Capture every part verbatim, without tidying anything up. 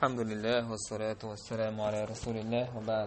الحمد لله والصلاة والسلام على رسول الله وبعد.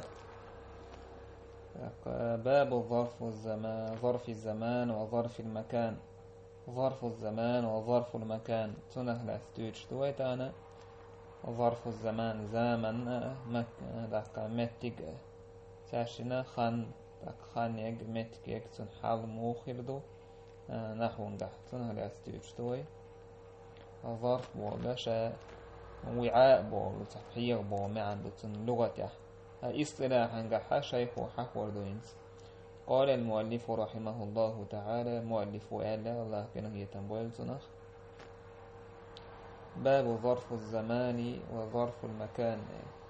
باب ظرف الزمان ظرف الزمان وظرف المكان. ظرف الزمان وظرف المكان تنه لاستوش دويتانا. ظرف الزمان زمن مك دق متج تاشنا خان دق خان يج متج يج تن حال موخردو نحو ده تنه لاستوش دوي. ظرف بولشة وعاء بول تحقيق بول ما عنده تن لغته اصطلاحا جح شيخ وحفور دوينس. قال المؤلف رحمه الله تعالى مؤلف قال الله كان يتنبول تنخ باب ظرف الزمان وظرف المكان.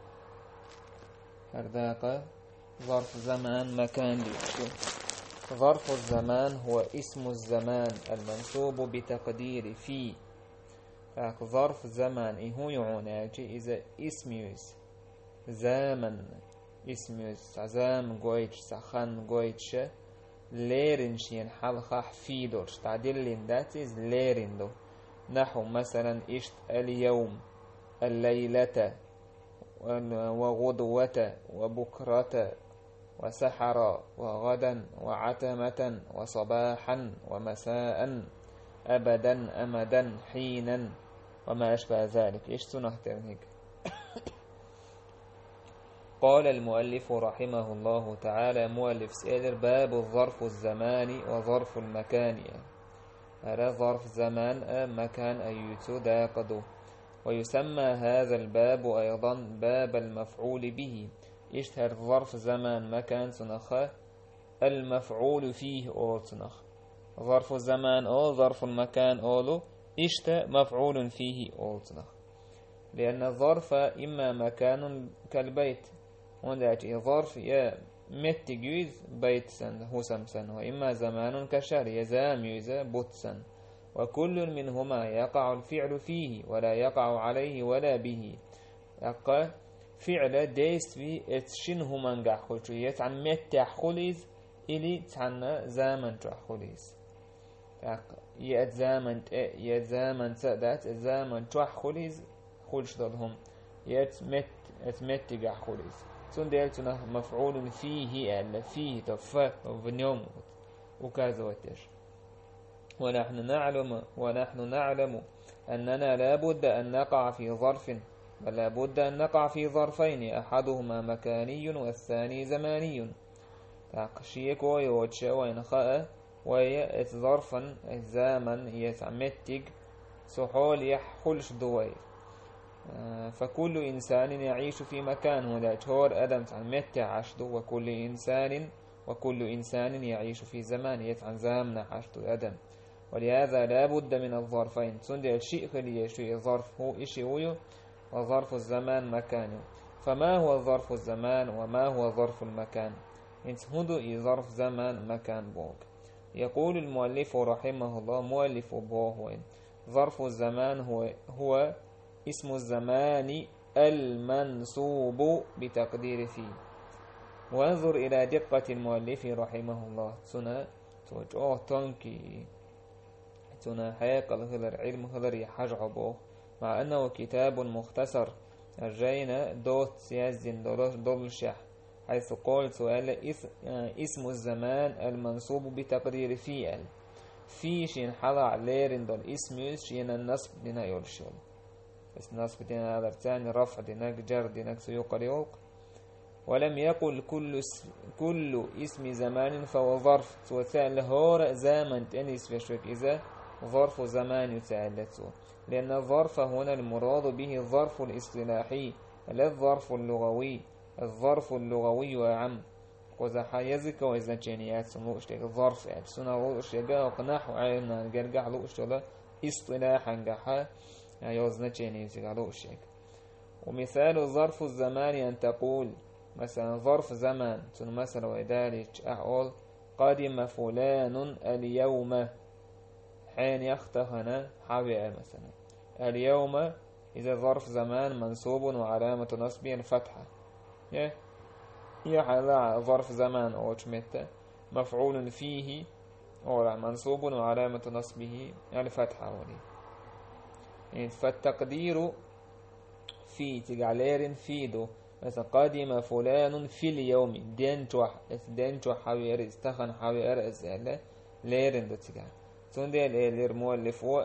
هرداق ظرف زمان مكان لي. ظرف الزمان هو اسم الزمان المنصوب بتقدير في. ظرف زمان هو يعناجي إذا اسم يس زمن اسم يس زام قويتش سخان قويتش ليرن شين حلقة في دورش تعديل داتيز ليرن دو نحو مثلا اشت اليوم الليلة وغدوة وبكرة وسحر وغدا وعتمة وصباحا ومساء أبدا أمدا حينا وما أشبه ذلك. إيش سنحترم هيك. قال المؤلف رحمه الله تعالى مؤلف سيدر باب الظرف الزمان وظرف المكان. هذا ظرف زمان مكان أيوتو داقدو. ويسمى هذا الباب أيضا باب المفعول به. اشتهر ظرف زمان مكان سنخ المفعول فيه أول سنخ. ظرف الزمان أو ظرف المكان أولو اشت مفعول فيه أول سنخ. لأن الظرف إما مكان كالبيت ونداتي ظرف يا متجوز بيت سن هو سمسن وإما زمان كشهر يزام يزا بوت سن وكل منهما يقع الفعل فيه ولا يقع عليه ولا به. يقع فعل ديس في اتشنه من قحوش يتعن متح خليز إلي تعن زامن تحخليز. يأت زامن يأت زامن سادات زامن تحخليز خلش ضلهم يأت مت اتمت جحخليز سون ديالتنا مفعول فيه ألا فيه تفا وفنيوم وكذا وتش. ونحن نعلم ونحن نعلم أننا لابد أن نقع في ظرف بل لابد أن نقع في ظرفين أحدهما مكاني والثاني زماني. تقشيك ويوتشا وينخاء ويأت ظرفا الزامن يتمتج سحول يحخلش دوير. فكل إنسان يعيش في مكان ولا تهور أدم تعمت عشدو وكل إنسان وكل إنسان يعيش في زمان يتعن زامن عشدو أدم. ولهذا لا بد من الظرفين سند الشيء خلي يشوي ظرف هو إشيوي وظرف الزمان مكانه. فما هو ظرف الزمان وما هو ظرف المكان؟ انت هدو ظرف زمان مكان بوك. يقول المؤلف رحمه الله مؤلف بوه ظرف الزمان هو هو اسم الزمان المنصوب بتقدير فيه. وانظر إلى دقة المؤلف رحمه الله تنا توجه تنكي تنا حيق الهلر علم هلر يحجعبه مع أنه كتاب مختصر الجينا دوت سيازين دولشح حيث قول سؤال اسم الزمان المنصوب بتقدير فيه في شين حلع ليرن دول اسم شين النصب دينا يولشول بس نصب دينا هذا الثاني رفع ديناك جر ديناك سيوق ليوق. ولم يقل كل كل اسم زمان فهو ظرف وثال هور زمن تنس فشوك إذا ظرف زمان يتعلته. لأن الظرف هنا المراد به الظرف الاصطلاحي لا الظرف اللغوي. الظرف اللغوي وعم وإذا حيزك وإذا جنيات سمو اشتغل الظرف يعني سنة اشتغل وقناح وعينا قرقع له اشتغل اصطلاحا قحا يوزن جنيات قالوا اشتغل. ومثال ظرف الزمان أن تقول مثلا ظرف زمان ثم مثلا وذلك أقول قدم فلان اليوم حين يختهنا حوي مثلا اليوم إذا ظرف زمان منصوب وعلامة نصبه الفتحة. يحلى ظرف زمان أو شمت مفعول فيه أو منصوب وعلامة نصبه الفتحة ولي. فالتقدير في تجعليرن فيدو مثلا قدم فلان في اليوم دين توح دين توح حوير استخن حوير أزالة ليرن دتجع تندل لير مؤلف هو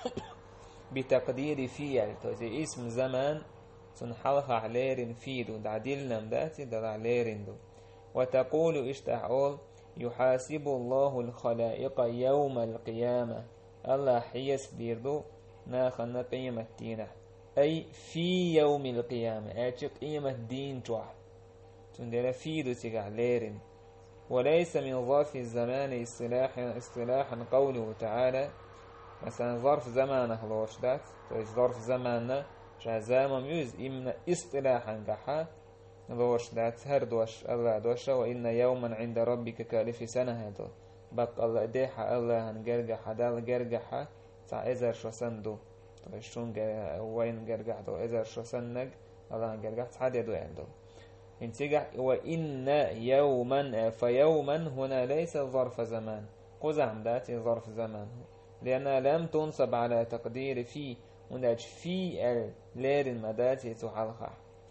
بتقدير في يعني توزي اسم زمان تنحلها عليرن فيدو دعدلنا مداتي دع ليرن دو وتقول اشتعول يحاسب الله الخلائق يوم القيامة الله حيس ديردو ناخنا قيمة دينه أي في يوم القيامة أي قيمة دين توح تندل فيدو تقع ليرن وليس من ظرف الزمان اصطلاحا اصطلاحا قوله تعالى مثلا ظرف زمانه لوش دات ظرف زمانه شازام يوز إمنا اصطلاحا قحا لوش دات هر دوش الله دوش وإن يوما عند ربك كالف سنة هذا بق الله ديحا الله هنقرقح دال قرقحا تاع إزر شو سندو شون وين قرقح دو إزر شو سنق الله هنقرقح تحدي دو عنده انتجح وإن يوما فيوما هنا ليس ظرف زمان قزعم داتي ظرف زمان لأنها لم تنصب على تقدير في ونج في اللير المداتي تحلقح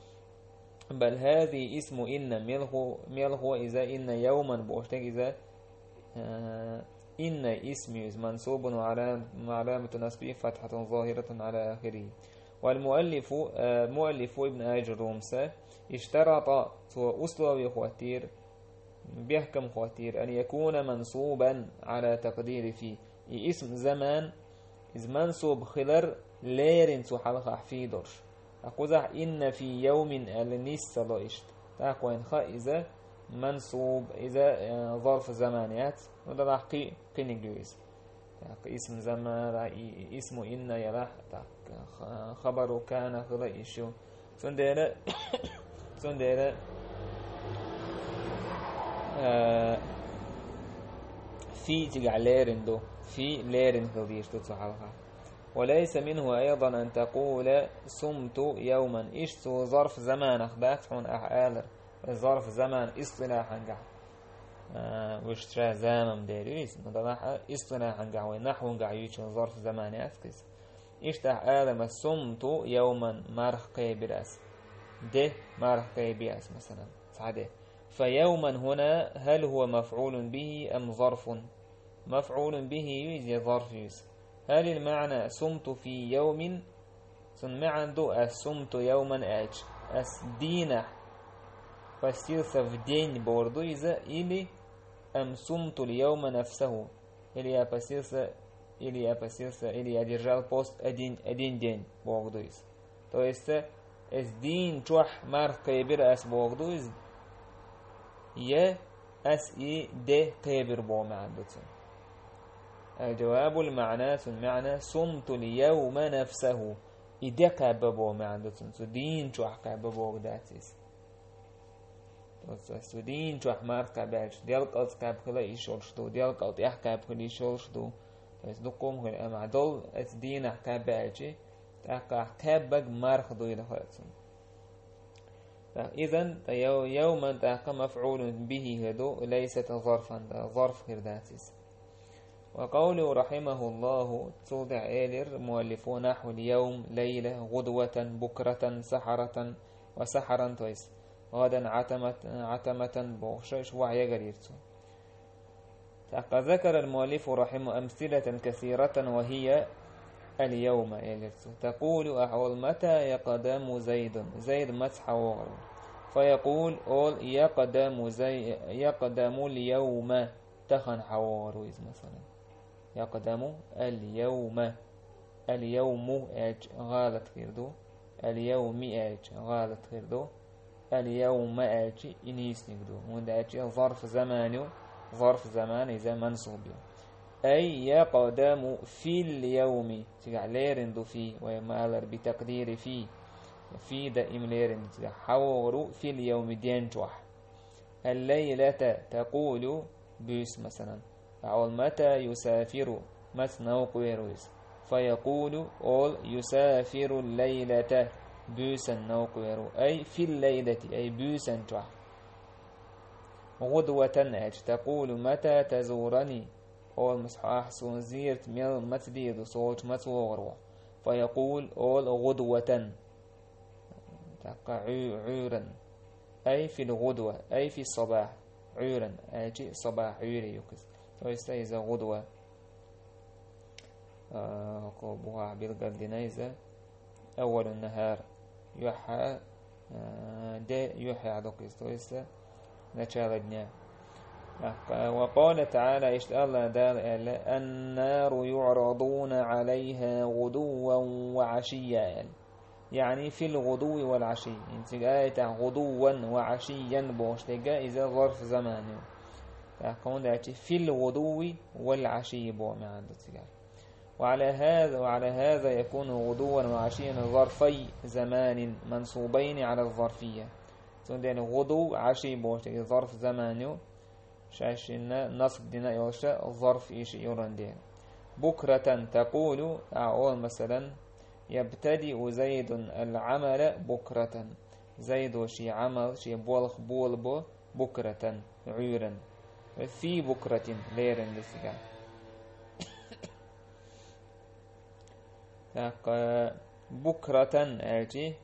بل هذه اسم إن ملغو ملغو إذا إن يوما بوشتك إذا آه إن اسم منصوب وعلامة نصبه فتحة ظاهرة على آخره والمؤلف آه مؤلف ابن آجر رومسا اشترط سوى أسلوب خواتير بيحكم خواتير أن يكون منصوبا على تقدير فيه اسم زمان إذ منصوب خلر ليرن سحلقح في درش أقوزح إن في يوم النس لإشت تاقوين خا إذا منصوب إذا ظرف زمانيات وده راح قي قنجويز اسم زمان اسم إن يلاح خبر كان خلا إيشو سندير سندير في تجع ليرن دو في ليرن خليش تتصحلها وليس منه أيضا أن تقول صمت يوما إشتو ظرف زمان أخبات حون أحالر ظرف زمان اصطلاحا قع أه وشترا زامم ديريز مدلاحة اصطلاحا قع ونحو قع يوشن ظرف زمان أفكس إشتح آدم صمت يوما مرخ قيبراس ده مرخ قيبراس مثلا سعده فيوما هنا هل هو مفعول به أم ظرف مفعول به يجي ظرف يس هل المعنى صمت في يوم ثم عنده الصمت يوما أج أسدينه فاستيرث في دين بوردو إذا إلي أم صمت اليوم نفسه إلي أبستيرث إلي أبستيرث إلي أدرجال بوست أدين أدين دين بوردو إذا تو است أسدين توح مارك قيبر أس بوردو إذا ي أس إي د قيبر بو معندوتن الجواب المعنى المعنى صمت اليوم نفسه إذا كاببو معندوتن سدين توح كاببو داتيس سدين توح مارك كابش ديالك أز كاب كلا يشولشدو ديالك أز يحكاب كلا يشولشدو بس دقوم هل أما دول أسدين أحكاب باجي تحكا أحكاب مارك دو يدخلتن إذن يوما تحكا مفعول به هدو ليست ظرفا ظرف هرداتيس وقوله رحمه الله توضع إيلر مؤلفو نحو اليوم ليلة غدوة بكرة سحرة وسحرا تويس غدا عتمة عتمة بوشش وعي قريرتو ذكر المؤلف رحمه أمثلة كثيرة وهي اليوم إيلرتو تقول أحول متى يقدم زيد زيد مسح وغر فيقول أول يقدم زي يقدم اليوم تخن حوار مثلا يقدم اليوم اليوم أج غالط خيردو اليوم أج غالط خيردو اليوم أج إنيس نقدو من أج ظرف زمانه ظرف زمان إذا منصوب أي يقدم في اليوم تقع ليرندو فيه ويمالر بتقدير فيه في دائم ليرند حور في اليوم دينجوح الليلة تقول بيس مثلا أو متى يسافر مثنى قويرويس فيقول أول يسافر الليلة بيسا نوقويرو أي في الليلة أي بيسا جوح غدوة أج تقول متى تزورني أول مصحاح سنزيرت ميل متديد صوت متوغرو فيقول أول غدوة عورا أي في الغدوة أي في الصباح عورا أجي صباح عوري يكس ويسا إذا غدوة قوبها بالقدنا إذا أول النهار يحى ده يحى عدوكس ويسا نشال دنيا. وقال تعالى إشت الله دال النار يعرضون عليها غدوا وعشيا يعني في الغدو والعشي انت آية غدوا وعشيا بوش تلقى إذا ظرف زمان تقول في الغدو والعشي بو ما عنده تلقى. وعلى هذا وعلى هذا يكون غدوا وعشيا ظرفي زمان منصوبين على الظرفية تقول غدو عشي بوش تلقى ظرف زمان شاشنا نصب دينا يوشا ظرف إيش يورندين. بكرة تقول أعول مثلا يبتدئ زيد العمل بكرة زيد وشي عمل شي بولخ بولبو بكرة عيرا في بكرة ليرن لسجا. بكرة أجي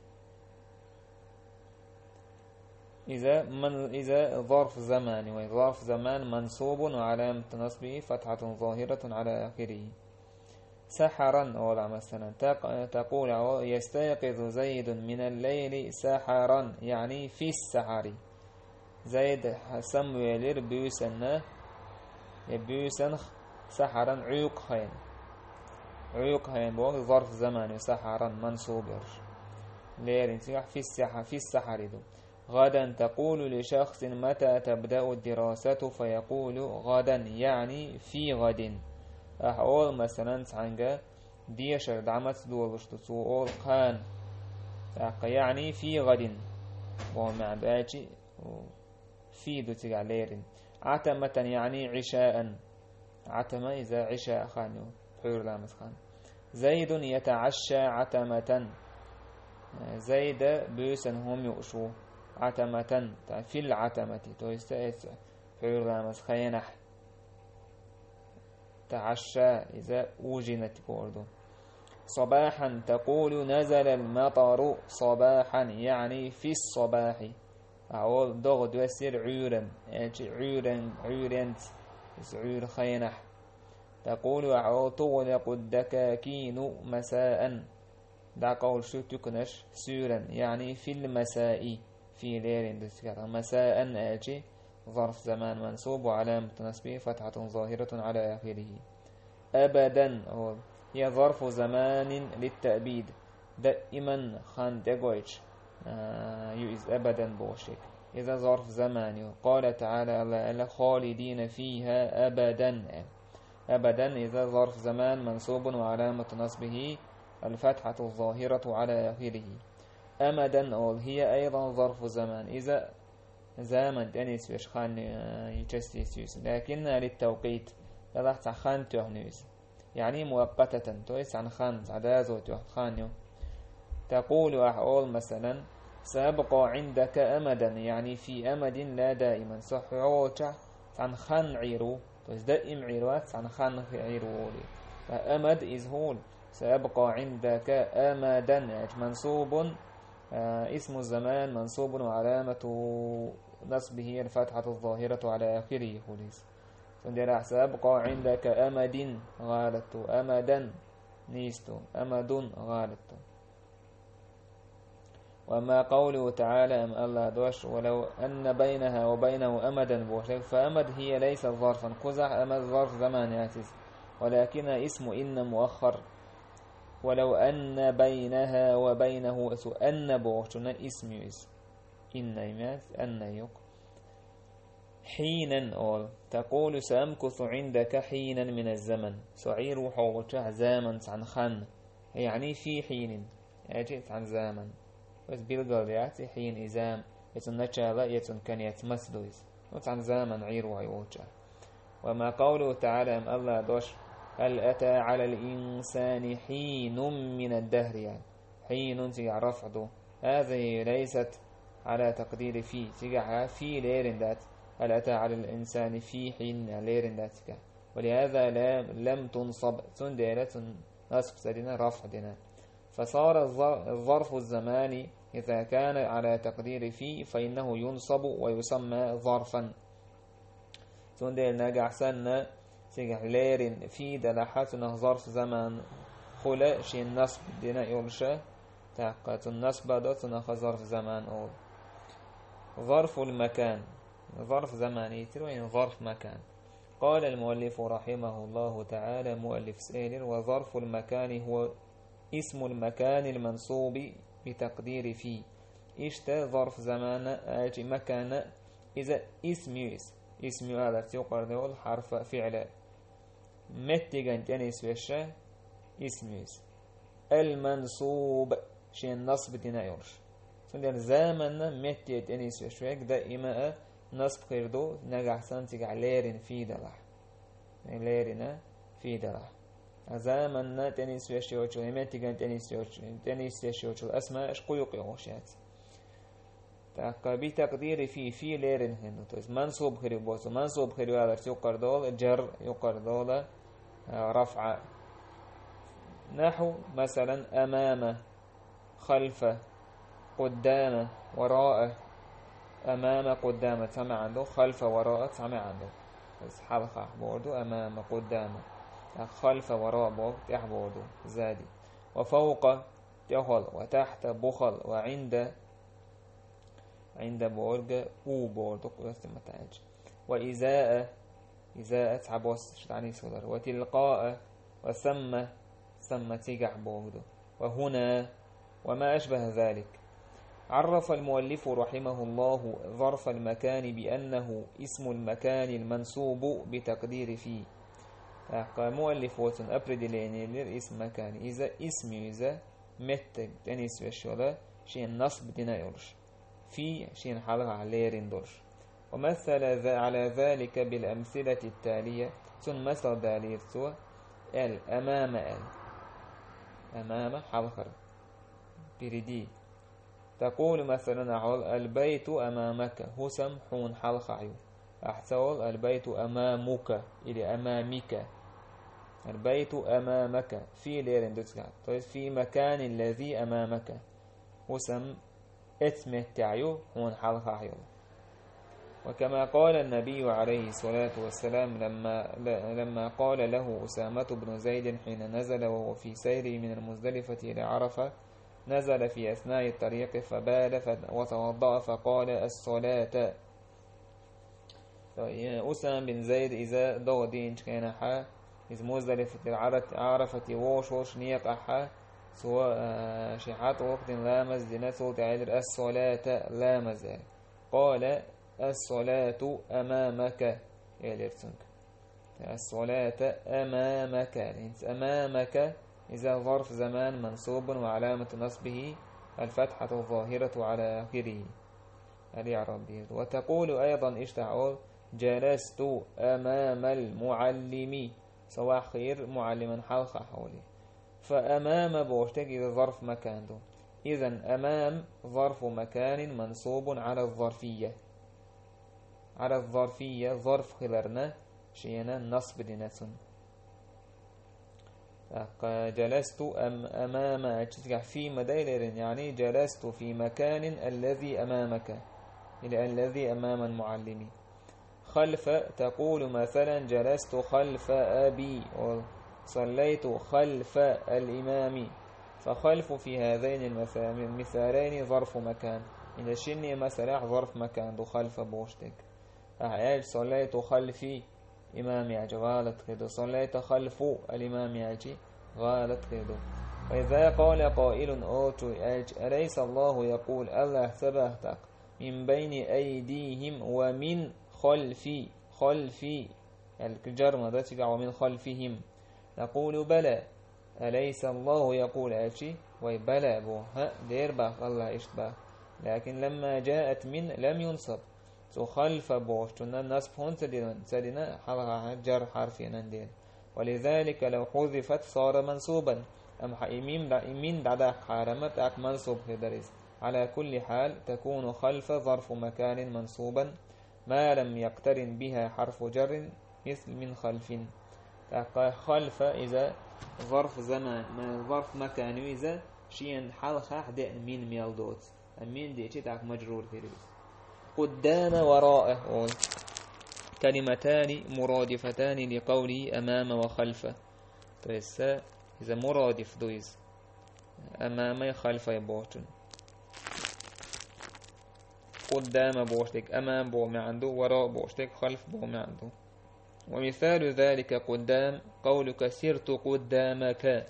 إذا من إذا ظرف زمان وظرف زمان منصوب وعلامة نصبه فتحة ظاهرة على آخره. سحرا أولا مثلا تقول يستيقظ زيد من الليل سحرا يعني في السحر زيد سمويلر بيوسن بيوسن سحرا عيق خين عيق خين بوق ظرف زمان سحرا منصوب لير في السحر في السحر دو. غدا تقول لشخص متى تبدأ الدراسة فيقول غدا يعني في غد. أحول مثلا عنجا ديشر دعمت دول وشتسوول خان يعني في غد ومع باجي في دو تيجا ليرين. عتمة يعني عشاء عتمة إذا عشاء خانو حور لامس خان. زيد يتعشى عتمة زيد بيسن هم يؤشو عتمة في العتمة تويستأس حور لامس خينح تعشى إذا أوجنت بوردو. صباحا تقول نزل المطر صباحا يعني في الصباح أول ضغط يسير عورا عورا عورا عور خينح. تقول أعول تغلق الدكاكين مساء دا قول شو تكنش سورا يعني في المساء في ليل مساء أجي ظرف زمان منصوب وعلامة نصبه فتحة ظاهرة على آخره. أبدا هي ظرف زمان للتأبيد دائما خان دقويش آه يؤذ أبدا بوشك إذا ظرف زمان. قال تعالى الله خالدين فيها أبدا أبدا إذا ظرف زمان منصوب وعلامة نصبه الفتحة الظاهرة على آخره. أمدا هي أيضا ظرف زمان إذا زمن تانيس وش خان يجستيس لكنها للتوقيت لا خان تهنيس يعني مؤقتة تويس عن خان عداز وتخانيو. تقول أحول مثلا سأبقى عندك أمدا يعني في أمد لا دائما صح عوشة عن خان عيرو تويس دائم عيروات عن خان عيرو فأمد إذ هول سأبقى عندك أمدا منصوب آه اسم الزمان منصوب وعلامة نصبه الفتحة الظاهرة على آخره خليس. فندر سأبقى عندك أمد غالت أمدا نيست أمد غالت. وما قوله تعالى أم الله دوش ولو أن بينها وبينه أمدا بوشك فأمد هي ليس ظرفا قزح أمد ظرف زمان ياتيز ولكن اسم إن مؤخر. ولو أن بينها وبينه أن بوشنا اسم يس إن يماس أن يق. حينا أول تقول سأمكث عندك حينا من الزمن سعير حوشة زمن عن خان يعني في حين أجيت عن زمن بس بالقليات حين إزام يتنشأ يتن كان يتمثلوز عن زمن عير وعيوشة. وما قوله تعالى أم الله دوش هل أتى على الإنسان حين من الدهر يعني حين تجع رفضه هذه ليست على تقدير في تجع في ليرن ذات هل أتى على الإنسان في حين ليرن ذاتك ولهذا لم تنصب سنديرة نصب سدنا رفضنا. فصار الظرف الزماني إذا كان على تقدير في فإنه ينصب ويسمى ظرفا. تندل نجع سنة سيجع ليرن في دلحتنا ظرف زمان خلا شي النصب دينا يولشة تحقت النصب دوتنا ظرف زمان أول. ظرف المكان ظرف زماني تروين ظرف مكان. قال المؤلف رحمه الله تعالى مؤلف سائل وظرف المكان هو اسم المكان المنصوب بتقدير فيه. إشتا ظرف زمان أجي مكان إذا اسم يس اسم هذا تقدر حرف فعل متجن تنس وشة اسم يس المنصوب شيء النصب دينا يورش سندر زمن متجن تنس وشة دائما نصب خيردو نجح سنتج ليرن في دلح ليرن في دلح زمن تنس وشة متجن تنس وشة تنس وشة أسماء شقيق يوشات بتقدير في في ليرن هنا توز منصوب خريبوس منصوب خريب هذا يقر دول جر يقر دول رفع نحو مثلا أمام خلف قدام وراء أمام قدام سمع عنده خلف وراء سمع عنده بس حلقة بوردو أمام قدام خلف وراء بوك تحبوردو زادي وفوق تخل وتحت بخل وعند عند بورج او بورد قوس متاج وإزاء إزاء تعبوس شتعني صدر وتلقاء وثم ثم تيجع بورد وهنا وما أشبه ذلك. عرف المؤلف رحمه الله ظرف المكان بأنه اسم المكان المنصوب بتقدير فيه. مؤلف وتن أبرد لأن اسم مكان إذا اسم إذا متج تنس وشولا شيء نصب دينا يرش في شين حلقة على درش. ومثل على ذلك بالأمثلة التالية ثم مثل دليل سوى ال أمام ال أمام حلقة بردي تقول مثلا عول البيت أمامك هسم حون حلقة عيو أحسول البيت أمامك إلى أمامك البيت أمامك في ليرن دوتسكا طيب في مكان الذي أمامك هسم اسمه تعيو هون حلقة عيو. وكما قال النبي عليه الصلاة والسلام لما لما قال له أسامة بن زيد حين نزل وهو في سيره من المزدلفة إلى عرفة نزل في أثناء الطريق فبال وتوضأ فقال الصلاة. أسامة بن زيد إذا دو دين كان حا إذ مزدلفة عرفة ووش وش نيق أحا سواء شحات وقت لامز دينته تعالى الصلاة لامز قال الصلاة أمامك يلرسنك الصلاة أمامك أمامك إذا ظرف زمان منصوب وعلامة نصبه الفتحة الظاهرة على آخره الإعراب. وتقول أيضا اشتعول جلست أمام المعلم سواء خير معلما حلقة حولي فأمام بوشتك إذا ظرف مكان دو. إذن أمام ظرف مكان منصوب على الظرفية على الظرفية ظرف خبرنا شينا نصب دينتون جلست أم أمام في مدير يعني جلست في مكان الذي أمامك إلى الذي أمام المعلم. خلف تقول مثلا جلست خلف أبي صليت خلف الإمام فخلف في هذين المثالين ظرف مكان إذا شني مثلا ظرف مكان دو خلف بوشتك أعيش صليت خلفي إمام يعجي غالط كده صليت خلف الإمام يعجي غالط كده. وإذا قال قائل أوتو يعج أليس الله يقول الله ثبتك من بين أيديهم ومن خلفي خلفي الجرم ده تقع ومن خلفهم نقول بلى أليس الله يقول أشي ويبلى بو ها دير باخ الله إشتباه لكن لما جاءت من لم ينصب سو خلف بوش تنا نصب هون سدينا سدينا حلقة جر حرفي نندين ولذلك لو حذفت صار منصوبا أم حيمين من بعد حرمت أك منصوب في درس. على كل حال تكون خلف ظرف مكان منصوبا ما لم يقترن بها حرف جر مثل من خلف. خلف إذا ظرف زمان ظرف مكان إذا شيء حلقة حدئ من ميلدوت أمين دي تاك مجرور فيروس قدام وراء كلمتان مرادفتان لقوله أمام وخلفه بس إذا مرادف دويز أمام خلفه بوشتن قدام بوشتك أمام بو ما عنده وراء بوشتك خلف بو ما عنده ومثال ذلك قدام قولك سرت قدامك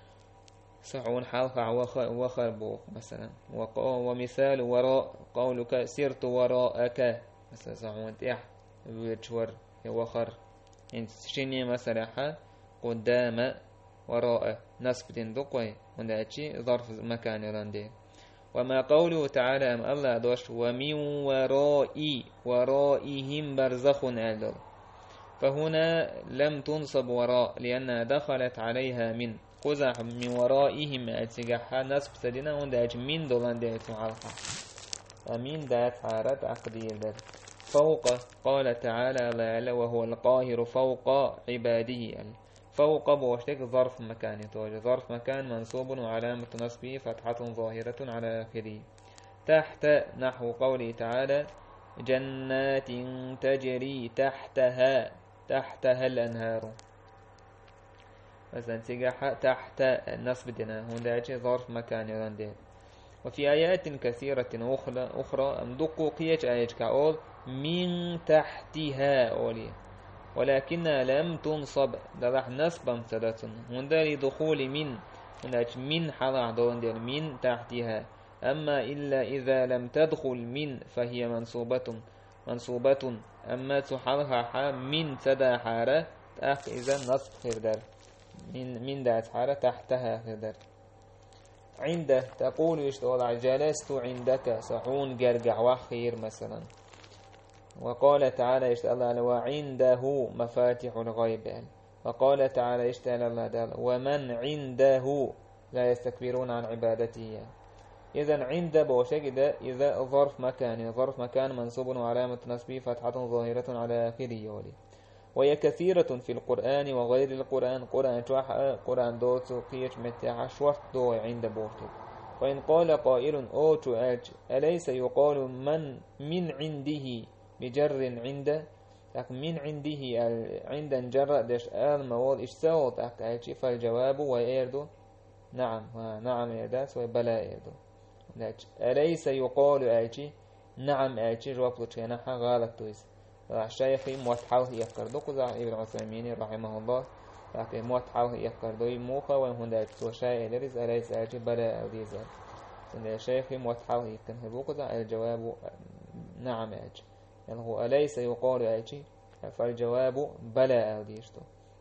صحون حلقة وخر بو مثلا ومثال وراء قولك سرت وراءك مثلا صحون تيح ويتشور وخر إن شيني مثلا قدام وراء نصب دقوي ونداتشي ظرف مكان يراندي وما قوله تعالى أم الله دوش ومن ورائي ورائهم برزخ أهل فهنا لم تنصب وراء لأنها دخلت عليها من قزح من ورائهم أتجحها نصب سدنا ونداتش من دولان ديتو عالقا ومن دات عارت أقدير در فوق قال تعالى وهو القاهر فوق عباده فوق بوشتك ظرف مكان يتوجه ظرف مكان منصوب وعلامة نصبه فتحة ظاهرة على آخره تحت نحو قوله تعالى جنات تجري تحتها تحتها الأنهار مثلا تجح تحت النصب دنا هنا ظرف مكان يرندل وفي آيات كثيرة أخرى أخرى أمدقوا قيج آيات كأول من تحتها أولي ولكنها لم تنصب درح نصبا سدت هنا لدخول من هنا من حضع دون من تحتها أما إلا إذا لم تدخل من فهي منصوبة منصوبة أما تحرها من سدا حارة تأخ إذا نصب خردر من من دات حارة تحتها خردر عنده تقول يشتغل جلست عندك صحون قرقع وخير مثلا وقال تعالى يشتغل وعنده مفاتيح الغيب يعني. وقال تعالى يشتغل الله دال ومن عنده لا يستكبرون عن عبادته يعني. إذا عند بوشك إذا ظرف مكان ظرف مكان منصوب وعلامة نصبه فتحة ظاهرة على آخره ولي وهي كثيرة في القرآن وغير القرآن قرآن توحى قرآن دوت قيش متاح شوط دو عند بوشك وإن قال قائل أو تؤج أليس يقال من من عنده بجر عنده من عنده عند جر دش آل موال إشتاوت أكايتي فالجواب ويردو نعم نعم يرداس وبلا يردو أليس يقال آيتي نعم آيتي جواب لتشينا غالط تويس الشيخ موتحاوه يفكر كذا ابن عثيمين رحمه الله لكن موتحاوه يفكر دوي موخا وهم دا توشاي لرز أليس آيتي بلا أوديزا الشيخ موتحاوه يفكر كذا الجواب نعم آيتي يعني هو أليس يقال آيتي فالجواب بلا أوديشتو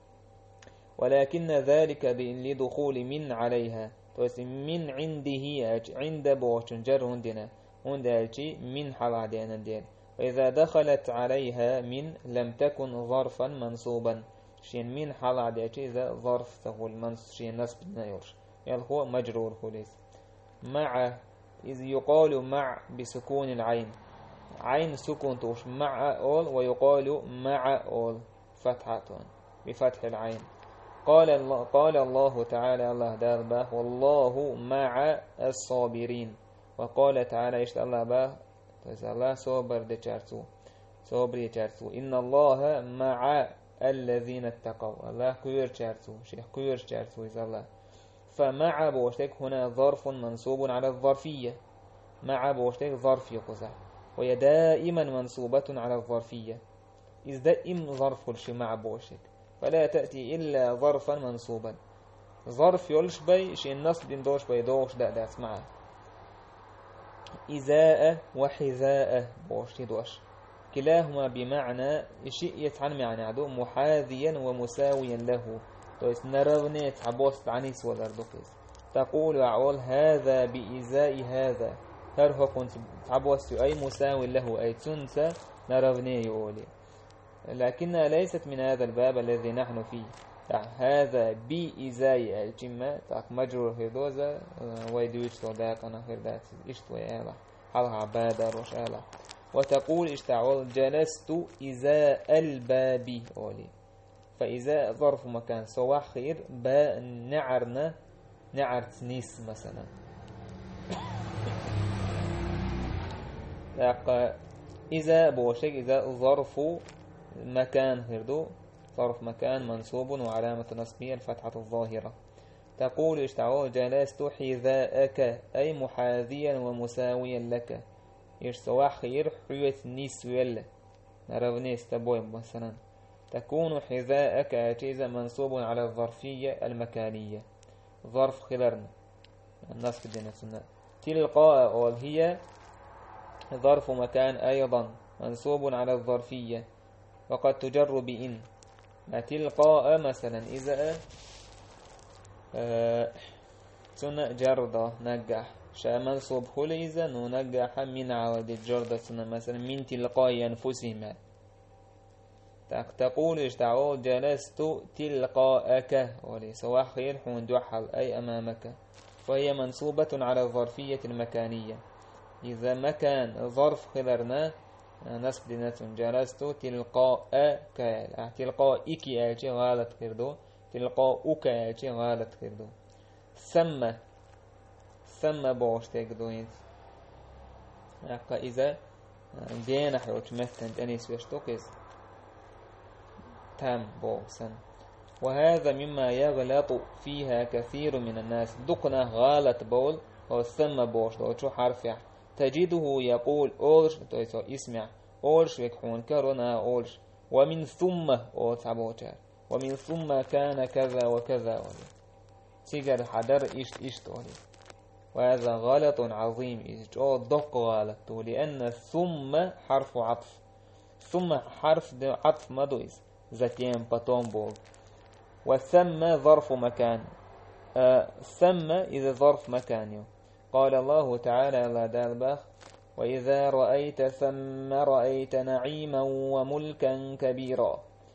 ولكن ذلك بإن لدخول من عليها من عنده عند بوشن جر هندنا هندالشي من حلا دينا دين وإذا دخلت عليها من لم تكن ظرفا منصوبا شين من حلا ديشي إذا ظرف تقول منص شين نصب نيورش يعني هو مجرور خليس مع إذ يقال مع بسكون العين عين سكون توش مع أول ويقال مع أول فتحة بفتح العين قال الله قال الله تعالى الله دار به والله مع الصابرين وقال تعالى يشت الله به الله صبر دچارسو صبر دچارسو إن الله مع الذين اتقوا الله كير چارسو شيخ كير چارسو إذا الله فمع بوشتك هنا ظرف منصوب على الظرفية مع بوشتك ظرف يقصح وهي دائما منصوبة على الظرفية إذ دائم ظرف الشي مع بوشتك فلا تأتي إلا ظرفا منصوبا ظرف يلش بي شيء النصب دوش بي دوش دا دا اسمعه إزاء وحذاء بوش دوش كلاهما بمعنى شيء يتعن معنى عدو محاذيا ومساويا له تويس نرغني تعبوست عنيس والأردوكيس تقول أعول هذا بإزاء هذا هرهو كنت تعبوست أي مساوي له أي تنسى نرغني يقولي لكنها ليست من هذا الباب الذي نحن فيه هذا بإزاي الجمة تاك مجرور هدوزة ويدوش صداق أنا خردات إشت ويألا حالها عبادة روش ألا وتقول اشتعول جلست إزاء الباب أولي فإزاء ظرف مكان سواء خير با نعرنا نعر تنيس مثلا إذا بوشك إذا ظرف مكان هردو ظرف مكان منصوب وعلامة نصبه الفتحة الظاهرة. تقول اشتعو جلست حذاءك أي محاذيا ومساويا لك يرسواح خير حيوث نسويل نرونيس تبوي مثلا. تكون حذاءك أجيزا منصوب على الظرفية المكانية ظرف خلرنا النصب دينا سنة. تلقاء وهي ظرف مكان أيضا منصوب على الظرفية وقد تجر بإن. تلقاء مثلا إذا آه سنة جردة نجح شا منصوب خلي إذا ننجح من عواد الجردة سنة مثلا من تلقاء أنفسهم. تقول اشتعو جلست تلقاءك وليس وخير حون دوحل أي أمامك فهي منصوبة على الظرفية المكانية. إذا مكان ظرف خلرنا نصب دينة جلست تلقاءك تلقائك أجي غالط خردو تلقاؤك أجي غالط خردو. ثم ثم بوش تقدوين إذا دينا حيوش مثلا أنيس ويشتوكز تام بوسن. وهذا مما يغلط فيها كثير من الناس دقنا غالط بول هو ثم بوش دو شو حرف يعني تجده يقول أولش تويسو اسمع أولش يكحون كرنا أولش ومن ثم أو تعبوتر ومن ثم كان كذا وكذا ولي تيجر حدر إشت إشت ولي. وهذا غلط عظيم أو دق غلط لأن ثم حرف عطف ثم حرف عطف مدويس زتين بطون بوغ. وثم ظرف مكان آه ثم إذا ظرف مكان. قال الله تعالى لا دالبخ وإذا رأيت ثم رأيت نعيما وملكا كبيرا.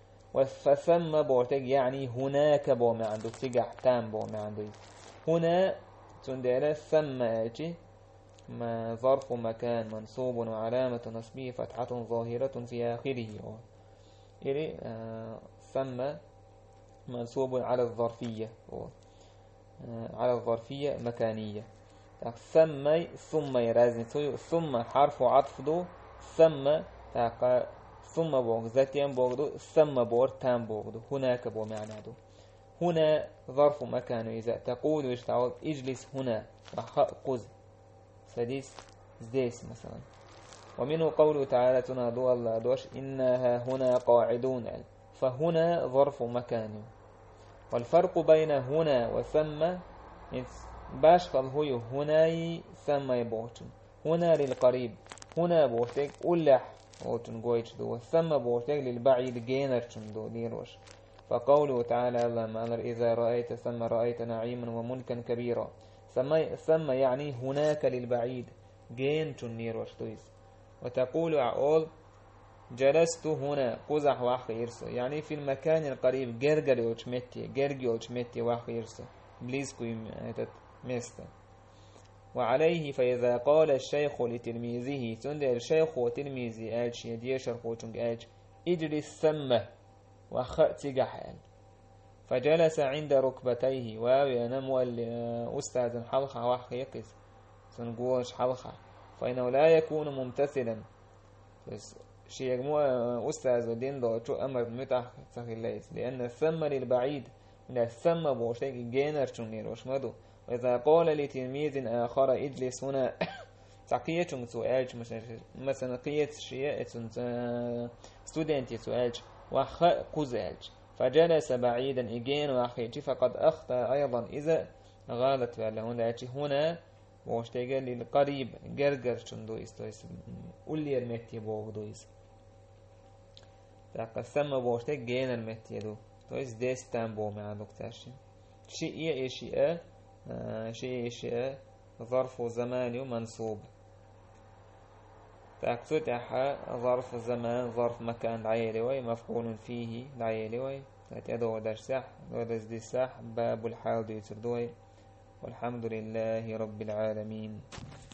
فثم بورتك يعني هناك بو ما عنده تقع تام بو ما عنده هنا تندر ثم أجي ما ظرف مكان منصوب وعلامة نصبه فتحة ظاهرة في آخره إلي آه ثم منصوب على الظرفية آه على الظرفية مكانية. ثم ثم يرازن ثم حرف عطف دو ثم تاق ثم بوغ ذاتيان بوغ دو ثم بور تام بوغ دو هناك بو معنى دو. هنا ظرف مكان. إذا تقول ويشتعود اجلس هنا وخذ سديس زديس مثلا. ومنه قوله تعالى تنادوا الله دوش إنها هنا قاعدون فهنا ظرف مكان. والفرق بين هنا وثم باشقل هو هنا ثم يبوتن هنا للقريب هنا بوتك أولح بوتن قويش دو ثم بوتك للبعيد جينرشن دو ديروش. فقوله تعالى الله إذا رأيت ثم رأيت نعيما وملكا كبيرا ثم, ثم يعني هناك للبعيد جينشن نيروش دويس. وتقول أقول جلست هنا قزح واخيرسو يعني في المكان القريب جرجر يوشمتي جرجي يوشمتي واخيرسو بليزكو يمتت ميستا. وعليه فإذا قال الشيخ لتلميذه تندر الشيخ وتلميذي آج يديشر خوتنك آج اجلس ثم وخأت جحال فجلس عند ركبتيه واوي نمو أستاذ حلقة وحق يقز سنقوش حلقة فإنه لا يكون ممتثلا شيء مو أستاذ ودين دو شو أمر متاح سخيليس لأن الثم للبعيد من الثم بوشيك جينر شنير وشمدو. وإذا قال لتلميذ آخر اجلس هنا تقية سؤال مثلا قية شيء ستودنت سؤال وخ قزاج فجلس بعيدا إجين وأخيتي فقد أخطأ أيضا إذا غالت فعله هنا بوشتيك للقريب جرجر شندو استويس أولي المتي بوغدويس تقسم بوشتيك جين المتي دو تويس ديستان بو مع دكتاشي شيء إيه شيء شيء شيء ظرف زمان منصوب تفتح ظرف زمان ظرف مكان العيلوي مفعول فيه العيلوي تأتي درس سح درس دي سح باب الحال دي تردوي. والحمد لله رب العالمين.